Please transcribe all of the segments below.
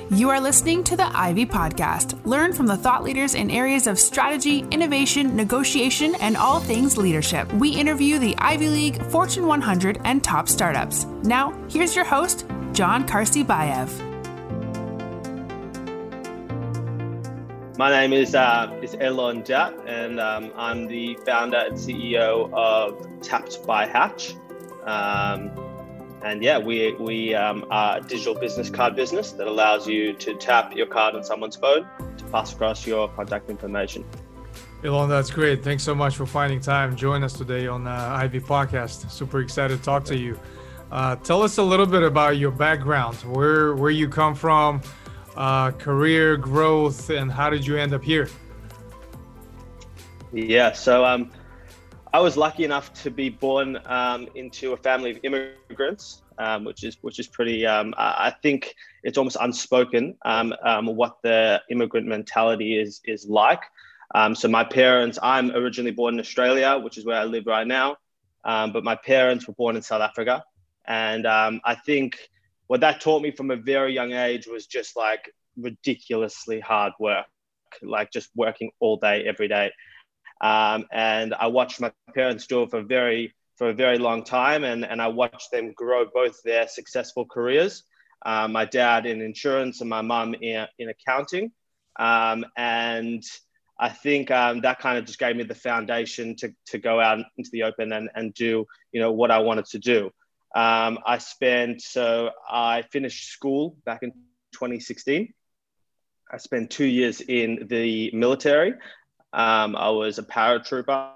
You are listening to the Ivy Podcast. Learn from the thought leaders in areas of strategy, innovation, negotiation, and all things leadership. We interview the Ivy League, Fortune 100, and top startups. Now, here's your host, John Karsi-Bayev. My name is Elon Jat, and I'm the founder and CEO of Tapped by Hatch. And yeah, we are a digital business card business that allows you to tap your card on someone's phone to pass across your contact information. Elon, that's great. Thanks so much for finding time to join us today on Ivy Podcast. Super excited to talk to you. Tell us a little bit about your background, where you come from, career growth, and how did you end up here? Yeah, so I was lucky enough to be born into a family of immigrants, which is pretty. I think it's almost unspoken what the immigrant mentality is like. So my parents, I'm originally born in Australia, which is where I live right now, but my parents were born in South Africa, and I think what that taught me from a very young age was just like ridiculously hard work, like just working all day, every day. And I watched my parents do it for a very long time, and I watched them grow both their successful careers. My dad in insurance and my mum in accounting. And I think that kind of just gave me the foundation to go out into the open and do, what I wanted to do. I finished school back in 2016. I spent 2 years in the military. I was a paratrooper.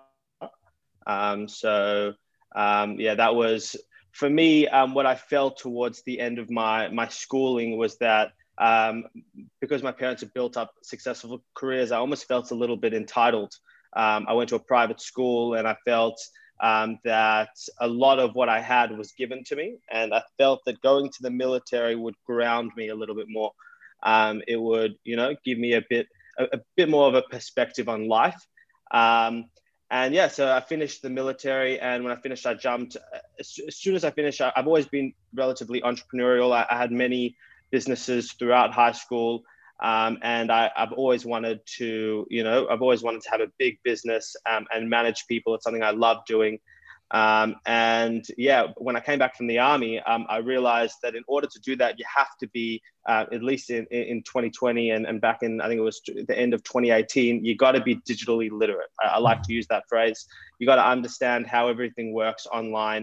That was, for me, what I felt towards the end of my schooling was that because my parents had built up successful careers, I almost felt a little bit entitled. I went to a private school, and I felt that a lot of what I had was given to me. And I felt that going to the military would ground me a little bit more. It would, give me a bit more of a perspective on life. So I finished the military, and when I finished, I jumped. As soon as I finished, I've always been relatively entrepreneurial. I had many businesses throughout high school, and I've always wanted to, have a big business and manage people. It's something I love doing. When I came back from the army, I realized that in order to do that, you have to be, at least in 2020 and back in, I think it was the end of 2018, you got to be digitally literate. I like to use that phrase. You got to understand how everything works online.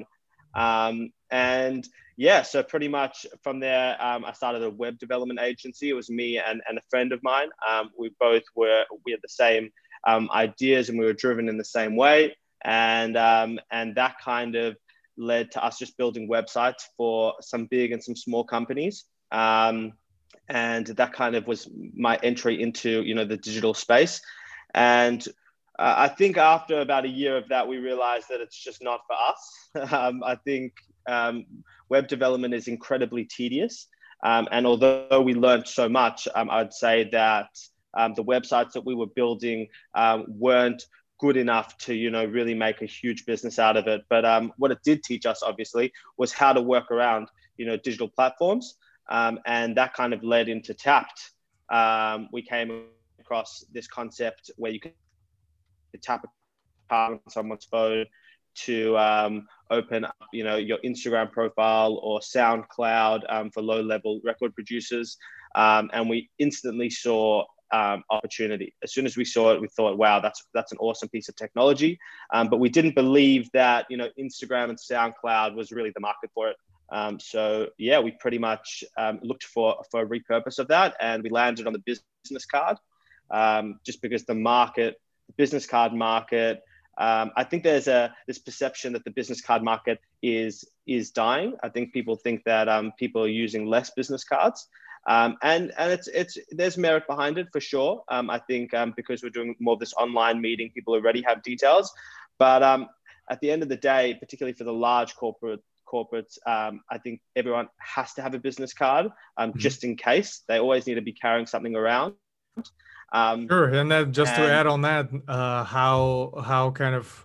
So pretty much from there, I started a web development agency. It was me and a friend of mine. We had the same ideas, and we were driven in the same way. And that kind of led to us just building websites for some big and some small companies. And that kind of was my entry into, the digital space. And I think after about a year of that, we realized that it's just not for us. I think web development is incredibly tedious. And although we learned so much, I'd say that the websites that we were building weren't good enough to, really make a huge business out of it. But what it did teach us, obviously, was how to work around, digital platforms. And that kind of led into Tapped. We came across this concept where you could tap a card on someone's phone to open up, your Instagram profile or SoundCloud for low-level record producers. And we instantly saw opportunity. As soon as we saw it, we thought, wow, that's an awesome piece of technology. But we didn't believe that, Instagram and SoundCloud was really the market for it. We pretty much looked for a repurpose of that, and we landed on the business card, just because the business card market, I think there's this perception that the business card market is dying. I think people think that people are using less business cards. And there's merit behind it for sure. I think because we're doing more of this online meeting, people already have details. But at the end of the day, particularly for the large corporates, I think everyone has to have a business card just in case. They always need to be carrying something around. Sure, and then to add on that, how kind of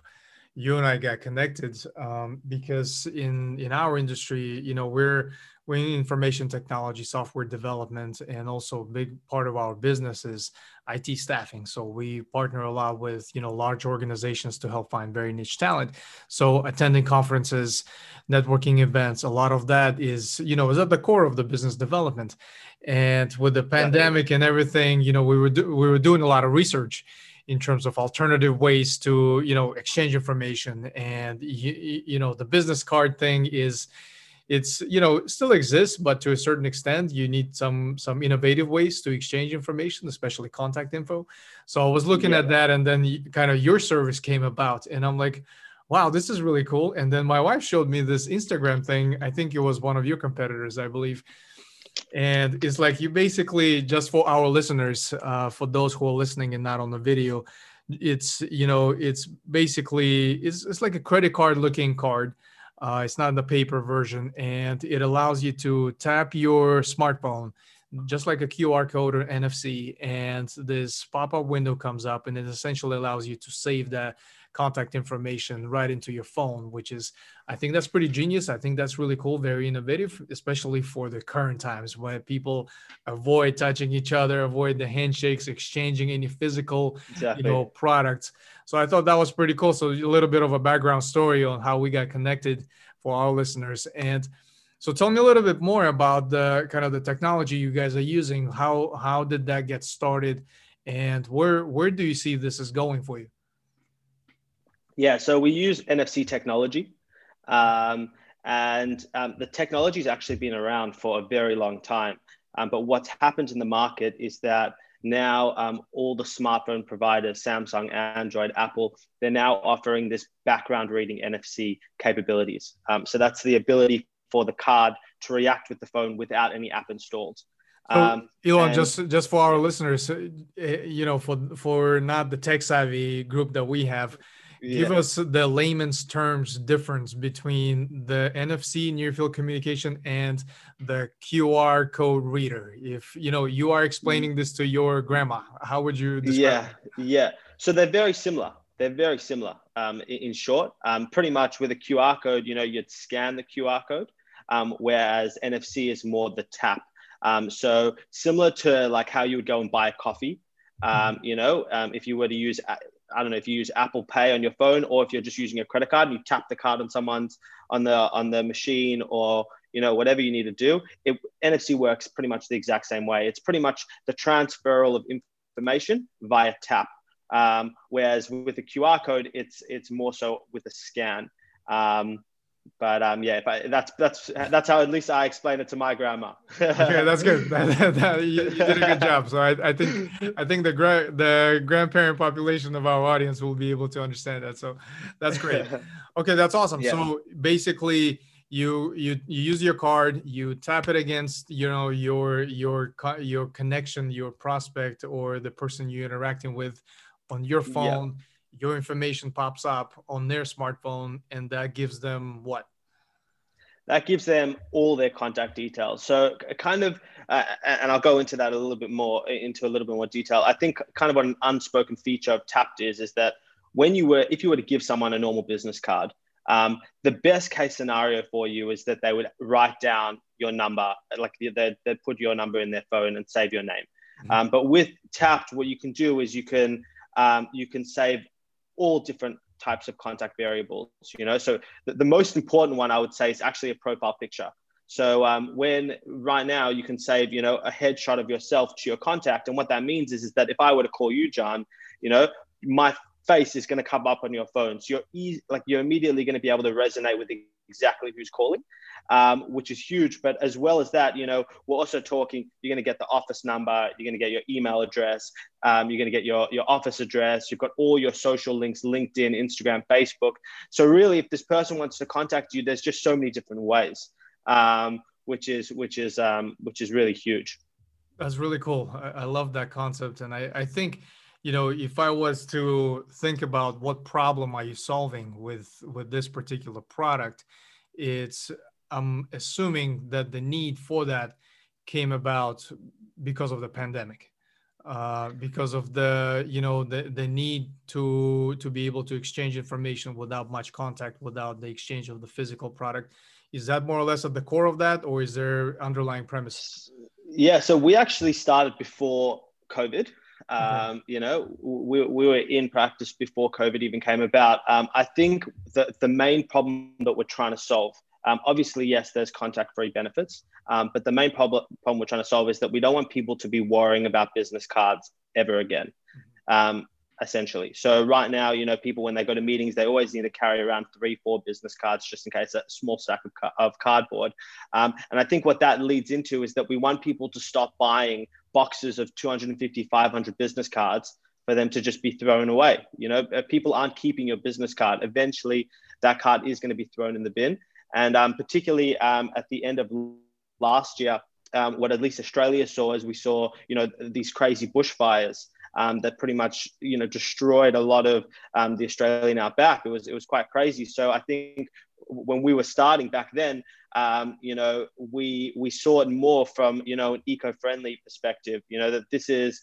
you and I got connected, because in our industry, we're in information technology, software development, and also a big part of our business is IT staffing. So we partner a lot with large organizations to help find very niche talent. So attending conferences, networking events, a lot of that is at the core of the business development. And with the pandemic and everything, we were doing a lot of research in terms of alternative ways to exchange information. And the business card thing still exists, but to a certain extent you need some innovative ways to exchange information, especially contact info. So I was looking at that, and then kind of your service came about, and I'm like, wow, this is really cool. And then my wife showed me this Instagram thing. I think it was one of your competitors, I believe. And it's like, you basically, just for our listeners, for those who are listening and not on the video, it's basically, it's like a credit card looking card. It's not the paper version, and it allows you to tap your smartphone, just like a QR code or NFC, and this pop-up window comes up, and it essentially allows you to save that contact information right into your phone, which is, I think that's pretty genius. I think that's really cool, very innovative, especially for the current times where people avoid touching each other, avoid the handshakes, exchanging any physical, products. So I thought that was pretty cool. So a little bit of a background story on how we got connected for our listeners. And so tell me a little bit more about the kind of the technology you guys are using. How did that get started, and where do you see this is going for you? Yeah, so we use NFC technology, and the technology has actually been around for a very long time. But what's happened in the market is that now all the smartphone providers, Samsung, Android, Apple, they're now offering this background reading NFC capabilities. So that's the ability for the card to react with the phone without any app installed. So, Elon, just for our listeners, for not the tech savvy group that we have, give us the layman's terms difference between the NFC near field communication and the QR code reader. If you are explaining this to your grandma, how would you describe it? Yeah. So they're very similar. In short, pretty much with a QR code, you'd scan the QR code, whereas NFC is more the tap. So similar to like how you would go and buy a coffee, if you were to use, I don't know if you use Apple Pay on your phone, or if you're just using a credit card and you tap the card on the machine, or whatever you need to do. NFC works pretty much the exact same way. It's pretty much the transferal of information via tap. Whereas with the QR code, it's more so with a scan. That's how at least I explain it to my grandma. Okay, that's good. You did a good job. So I think the grandparent population of our audience will be able to understand that. So that's great. Okay, that's awesome. Yeah. So basically, you use your card, you tap it against your connection, your prospect, or the person you're interacting with on your phone. Yeah. Your information pops up on their smartphone, and that gives them what? That gives them all their contact details. So kind of, and I'll go into that a little bit more detail. I think kind of what an unspoken feature of Tapped is that if you were to give someone a normal business card, the best case scenario for you is that they would write down your number, like they'd put your number in their phone and save your name. Mm-hmm. But with Tapped, what you can do is you can save all different types of contact variables, so the most important one I would say is actually a profile picture. So when right now you can save, a headshot of yourself to your contact. And what that means is that if I were to call you, John, my face is going to come up on your phone. So you're immediately going to be able to resonate with exactly who's calling, which is huge. But as well as that, we're also talking, you're going to get the office number, you're going to get your email address, you're going to get your office address, you've got all your social links, LinkedIn, Instagram, Facebook. So really, if this person wants to contact you, there's just so many different ways, which is really huge. That's really cool. I love that concept. And I think, if I was to think about what problem are you solving with this particular product, I'm assuming that the need for that came about because of the pandemic. because of the, the need to be able to exchange information without much contact, without the exchange of the physical product. Is that more or less at the core of that, or is there underlying premise? Yeah, so we actually started before COVID. Okay. We were in practice before COVID even came about. I think the main problem that we're trying to solve, obviously, yes, there's contact-free benefits, but the main problem we're trying to solve is that we don't want people to be worrying about business cards ever again, essentially. So right now, people, when they go to meetings, they always need to carry around 3-4 business cards just in case, a small stack of cardboard. And I think what that leads into is that we want people to stop buying boxes of 250, 500 business cards for them to just be thrown away. People aren't keeping your business card. Eventually, that card is going to be thrown in the bin. And particularly at the end of last year, what at least Australia saw is we saw, these crazy bushfires that pretty much, destroyed a lot of the Australian outback. It was quite crazy. So I think when we were starting back then, we saw it more from, an eco-friendly perspective, that this is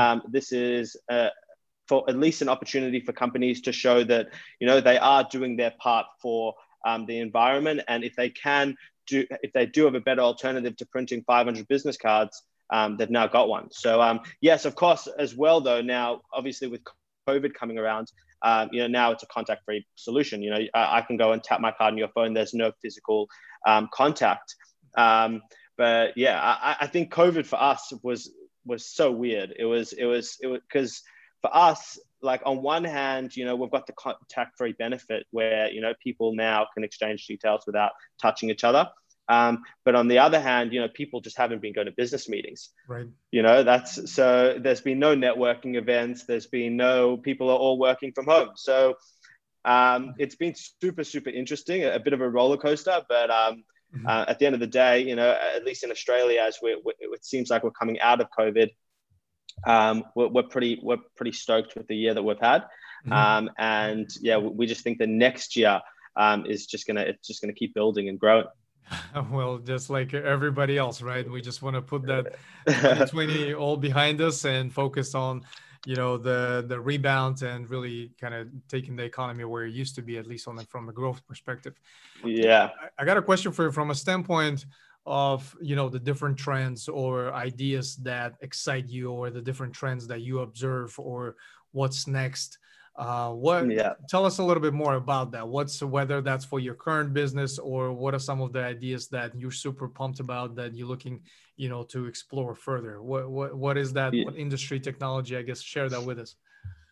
for at least an opportunity for companies to show that, they are doing their part for the environment. And if they do have a better alternative to printing 500 business cards, they've now got one. So yes, of course, as well, though, now, obviously with COVID coming around, now it's a contact-free solution. I can go and tap my card on your phone. There's no physical contact. But yeah, I think COVID for us was so weird. It was because for us, like, on one hand, we've got the contact-free benefit where, people now can exchange details without touching each other. But on the other hand, people just haven't been going to business meetings. Right. So there's been no networking events. There's been people are all working from home. So it's been super, super interesting, a bit of a roller coaster. But at the end of the day, at least in Australia, as it seems like we're coming out of COVID, we're pretty stoked with the year that we've had. And yeah, we just think the next year is just gonna keep building and growing. Well, just like everybody else, right? We just want to put that 2020 all behind us and focus on, the rebound and really kind of taking the economy where it used to be, at least from a growth perspective. Yeah. I got a question for you from a standpoint of, the different trends or ideas that excite you, or the different trends that you observe, or what's next. Tell us a little bit more about that. Whether that's for your current business, or what are some of the ideas that you're super pumped about that you're looking, to explore further? What is that? What industry, technology? I guess share that with us.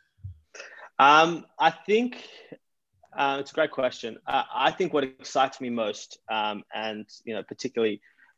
I think it's a great question. I think what excites me most, and particularly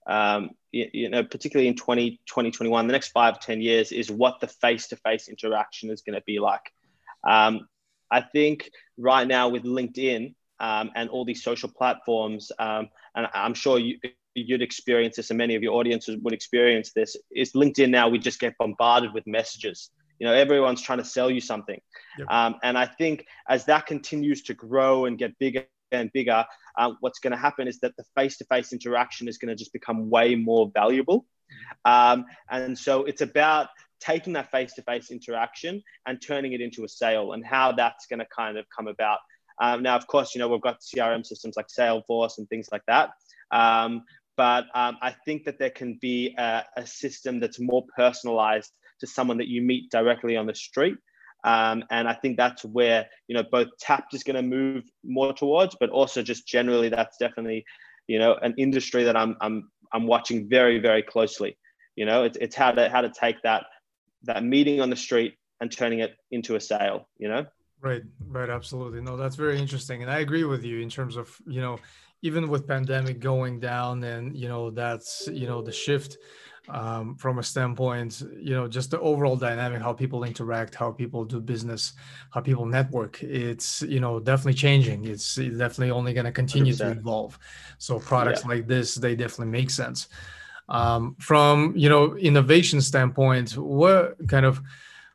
in 2021, the next 5-10 years, is what the face-to-face interaction is going to be like. I think right now with LinkedIn and all these social platforms, and I'm sure you'd experience this, and many of your audiences would experience this, is LinkedIn now, we just get bombarded with messages. Everyone's trying to sell you something. Yep. And I think as that continues to grow and get bigger and bigger, what's going to happen is that the face-to-face interaction is going to just become way more valuable. And so it's about taking that face-to-face interaction and turning it into a sale, and how that's going to kind of come about. Now, of course, we've got CRM systems like Salesforce and things like that. But I think that there can be a system that's more personalized to someone that you meet directly on the street. And I think that's where, both Tapped is going to move more towards, but also just generally, that's definitely, an industry that I'm watching very, very closely. It's how to take that meeting on the street and turning it into a sale, Right. Absolutely. No, that's very interesting. And I agree with you in terms of, even with pandemic going down, and, that's, the shift from a standpoint, just the overall dynamic, how people interact, how people do business, how people network, it's, definitely changing. It's definitely only going to continue 100%. To evolve. So products like this, they definitely make sense. From, innovation standpoint, what kind of,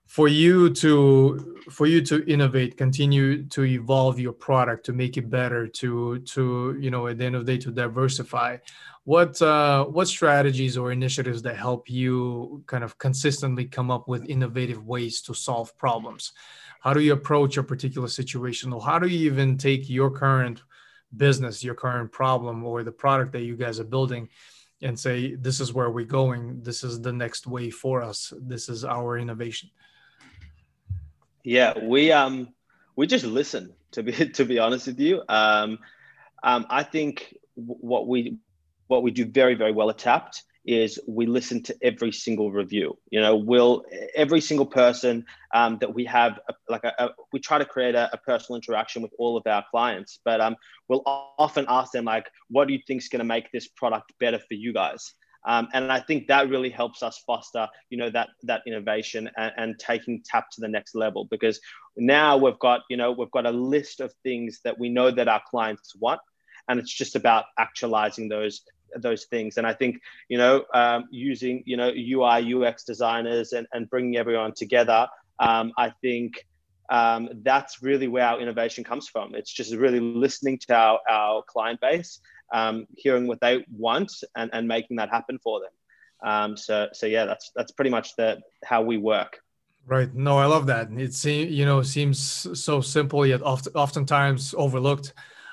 for you to innovate, continue to evolve your product, to make it better, to at the end of the day, to diversify, what strategies or initiatives that help you kind of consistently come up with innovative ways to solve problems? How do you approach a particular situation, or how do you even take your current business, your current problem, or the product that you guys are building, and say, this is where we're going, this is the next way for us, this is our innovation? Yeah, we just listen, to be honest with you. I think what we do very, very well at Tapped is we listen to every single review. Every single person that we have, we try to create a personal interaction with all of our clients, but we'll often ask them, like, what do you think is going to make this product better for you guys? And I think that really helps us foster, that innovation and taking Tap to the next level, because now we've got a list of things that we know that our clients want, and it's just about actualizing those things. And I think, using, UI, UX designers and bringing everyone together, I think that's really where our innovation comes from. It's just really listening to our client base, hearing what they want and making that happen for them. So yeah, that's pretty much how we work. Right. No, I love that. It seems so simple yet oftentimes overlooked.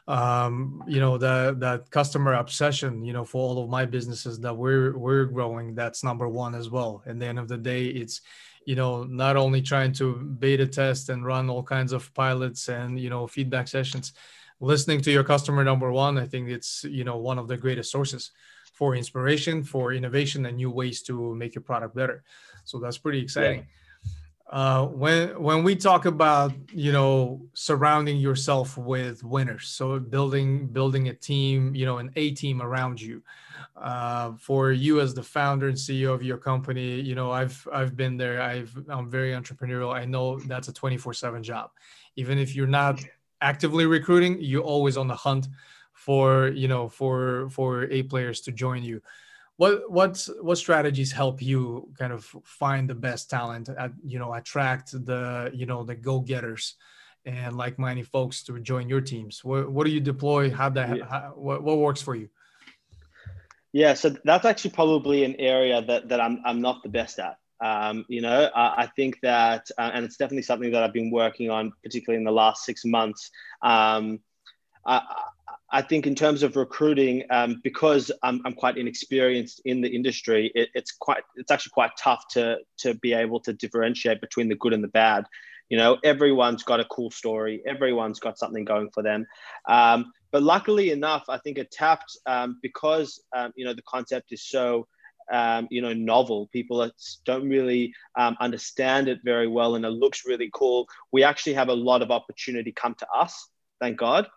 That customer obsession, for all of my businesses that we're growing, that's number one as well. At the end of the day, it's, not only trying to beta test and run all kinds of pilots and, feedback sessions, listening to your customer, number one. I think it's, one of the greatest sources for inspiration, for innovation, and new ways to make your product better. So that's pretty exciting. Yeah. When we talk about, surrounding yourself with winners, so building a team, an A team around you, for you as the founder and CEO of your company, I've been there. I'm very entrepreneurial. I know that's a 24/7 job. Even if you're not actively recruiting, you're always on the hunt for A players to join you. What strategies help you kind of find the best talent, attract the go-getters and like-minded folks to join your teams? What do you deploy? What works for you? Yeah, so that's actually probably an area that I'm not the best at. I think that, and it's definitely something that I've been working on, particularly in the last 6 months. I think in terms of recruiting, because I'm quite inexperienced in the industry, it's actually quite tough to be able to differentiate between the good and the bad. Everyone's got a cool story. Everyone's got something going for them. But luckily enough, I think at Tapped, because, the concept is so, novel, people don't really understand it very well, and it looks really cool. We actually have a lot of opportunity come to us, thank God.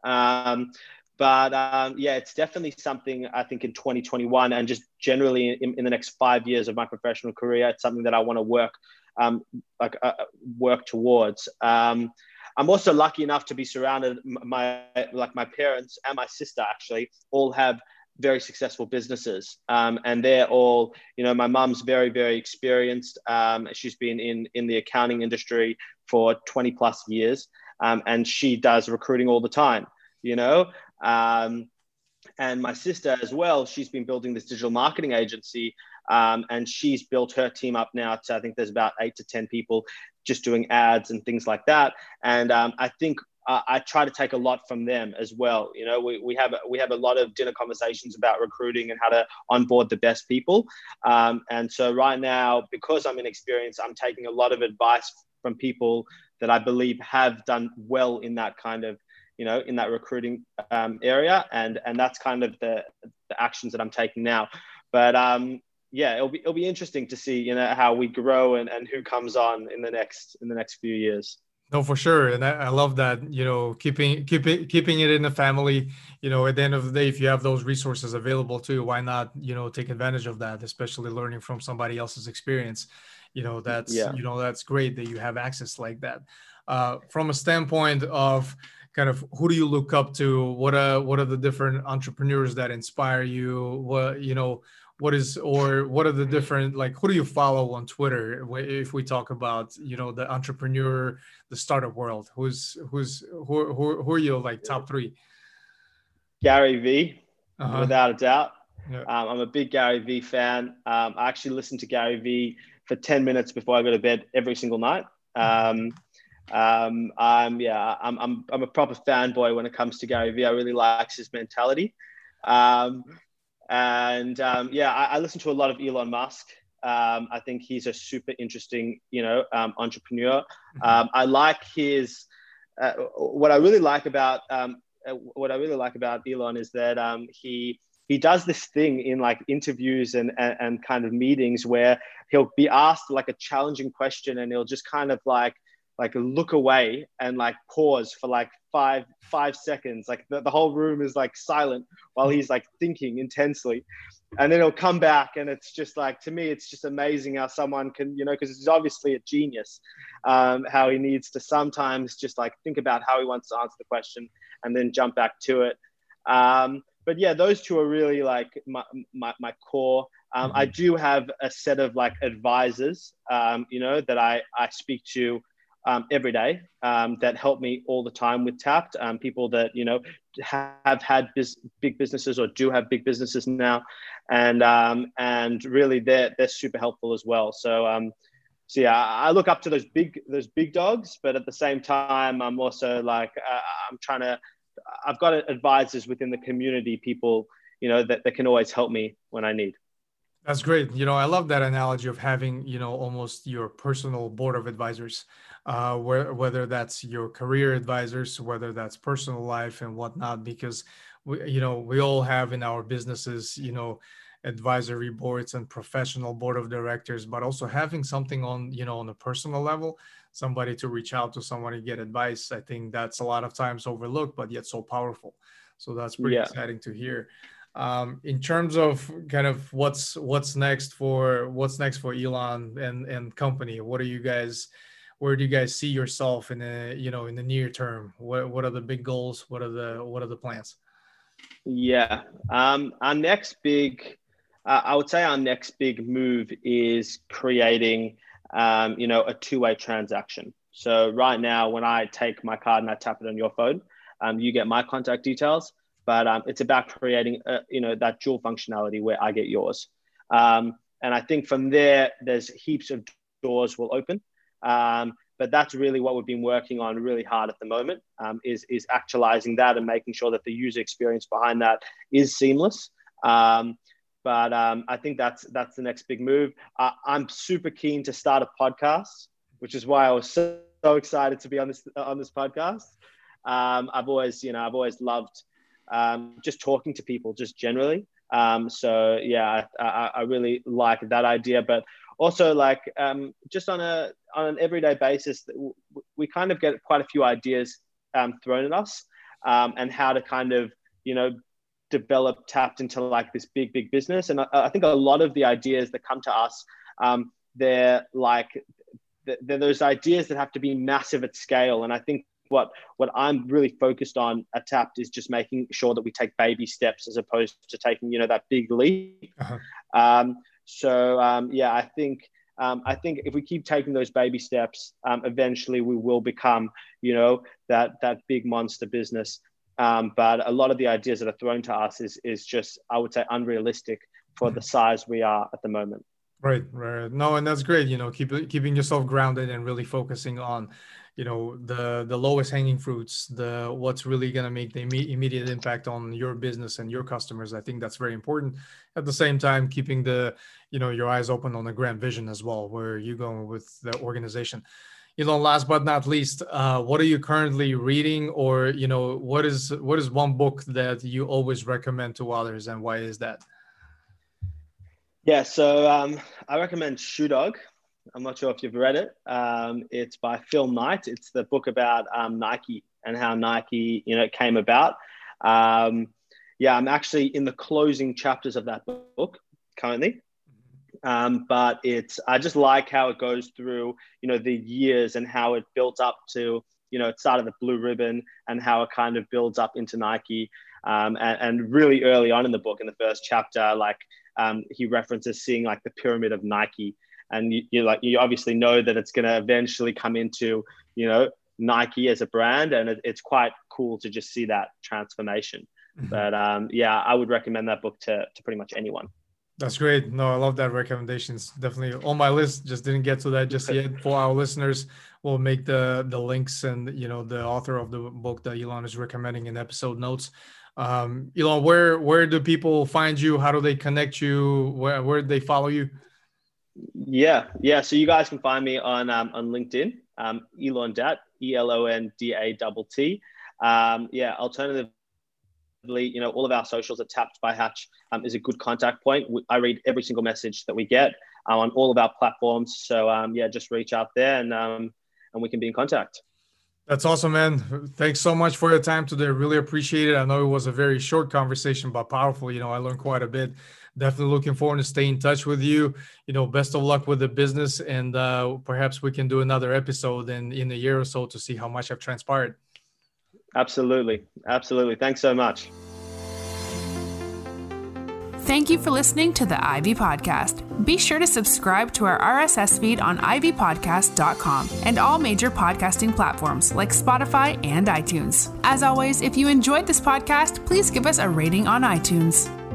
It's definitely something I think in 2021 and just generally in the next 5 years of my professional career, it's something that I want to work towards. I'm also lucky enough to be surrounded. My parents and my sister actually all have very successful businesses, and they're all, my mom's very, very experienced. She's been in the accounting industry for 20 plus years, and she does recruiting all the time. And my sister as well, she's been building this digital marketing agency, and she's built her team up now to, I think there's about 8 to 10 people just doing ads and things like that. And I think I try to take a lot from them as well. We have a lot of dinner conversations about recruiting and how to onboard the best people. And so right now, because I'm inexperienced, I'm taking a lot of advice from people that I believe have done well in that kind of, in that recruiting area. And that's kind of the actions that I'm taking now. But it'll be interesting to see, how we grow and who comes on in the next few years. No, for sure. And I love that, keeping it in the family, at the end of the day, if you have those resources available too, why not, take advantage of that, especially learning from somebody else's experience. That's great that you have access like that. From a standpoint of kind of who do you look up to? What are the different entrepreneurs that inspire you? what are the different, like, who do you follow on Twitter if we talk about, the entrepreneur, the startup world? Who are your like top three? Gary V, Uh-huh. without a doubt. Yeah. I'm a big Gary V fan. I actually listen to Gary V for 10 minutes before I go to bed every single night. I'm a proper fanboy when it comes to Gary V. I really like his mentality. I listen to a lot of Elon Musk. I think he's a super interesting, entrepreneur. I like his. What I really like about Elon is that he does this thing in like interviews and kind of meetings where he'll be asked like a challenging question and he'll just kind of like look away and like pause for like five seconds. Like the whole room is like silent while he's like thinking intensely. And then he'll come back and it's just like, to me, it's just amazing how someone can, because he's obviously a genius, how he needs to sometimes just like think about how he wants to answer the question and then jump back to it. But yeah, those two are really like my core. I do have a set of like advisors, that I speak to every day that help me all the time with Tapped. People that, have had big businesses or do have big businesses now. And really they're super helpful as well. So I look up to those big dogs, but at the same time, I'm also like, I've got advisors within the community, people, that can always help me when I need. That's great. I love that analogy of having, almost your personal board of advisors, whether that's your career advisors, whether that's personal life and whatnot, because we all have in our businesses, advisory boards and professional board of directors, but also having something on, on a personal level, somebody to reach out to, somebody to get advice. I think that's a lot of times overlooked, but yet so powerful. So that's pretty exciting to hear. In terms of kind of what's next for Elon and company, where do you guys see yourself in the near term? What are the big goals? What are the plans? Yeah. Our next big, I would say our next big move is creating, a two-way transaction. So right now, when I take my card and I tap it on your phone, you get my contact details. But it's about creating, that dual functionality where I get yours. And I think from there, there's heaps of doors will open. But that's really what we've been working on really hard at the moment, is actualizing that and making sure that the user experience behind that is seamless. But I think that's the next big move. I'm super keen to start a podcast, which is why I was so excited to be on this podcast. I've always loved just talking to people just generally. I really like that idea, but also like just on an everyday basis, we kind of get quite a few ideas thrown at us and how to kind of, develop Tapped into like this big business. And I think a lot of the ideas that come to us, they're those ideas that have to be massive at scale. And I think what I'm really focused on at Tapped is just making sure that we take baby steps as opposed to taking, that big leap. Uh-huh. I think if we keep taking those baby steps, eventually we will become, that big monster business. But a lot of the ideas that are thrown to us is just, I would say, unrealistic for the size we are at the moment. Right. No, and that's great. Keeping yourself grounded and really focusing on, the lowest hanging fruits, what's really going to make the immediate impact on your business and your customers. I think that's very important. At the same time, keeping your eyes open on the grand vision as well, where you're going with the organization. Last but not least, what are you currently reading, or, what is one book that you always recommend to others, and why is that? Yeah, so I recommend Shoe Dog. I'm not sure if you've read it. It's by Phil Knight. It's the book about Nike and how Nike, came about. I'm actually in the closing chapters of that book currently. But I just like how it goes through, the years and how it built up to, it started at Blue Ribbon and how it kind of builds up into Nike. And really early on in the book, in the first chapter, like he references seeing like the pyramid of Nike. And you obviously know that it's going to eventually come into, Nike as a brand. And it's quite cool to just see that transformation. Mm-hmm. But I would recommend that book to pretty much anyone. That's great. No, I love that recommendations. Definitely on my list. Just didn't get to that just yet. For our listeners, we'll make the links and, the author of the book that Elon is recommending in episode notes. Elon, where do people find you? How do they connect you? Where do they follow you? Yeah. So you guys can find me on LinkedIn, Elon Dat, ELONDATT. Alternatively, all of our socials are Tapped by Hatch is a good contact point. I read every single message that we get on all of our platforms. So just reach out there and we can be in contact. That's awesome, man. Thanks so much for your time today. Really appreciate it. I know it was a very short conversation, but powerful. I learned quite a bit. Definitely looking forward to staying in touch with you. Best of luck with the business, and perhaps we can do another episode in a year or so to see how much I've transpired. Absolutely. Thanks so much. Thank you for listening to the Ivy Podcast. Be sure to subscribe to our RSS feed on ivypodcast.com and all major podcasting platforms like Spotify and iTunes. As always, if you enjoyed this podcast, please give us a rating on iTunes.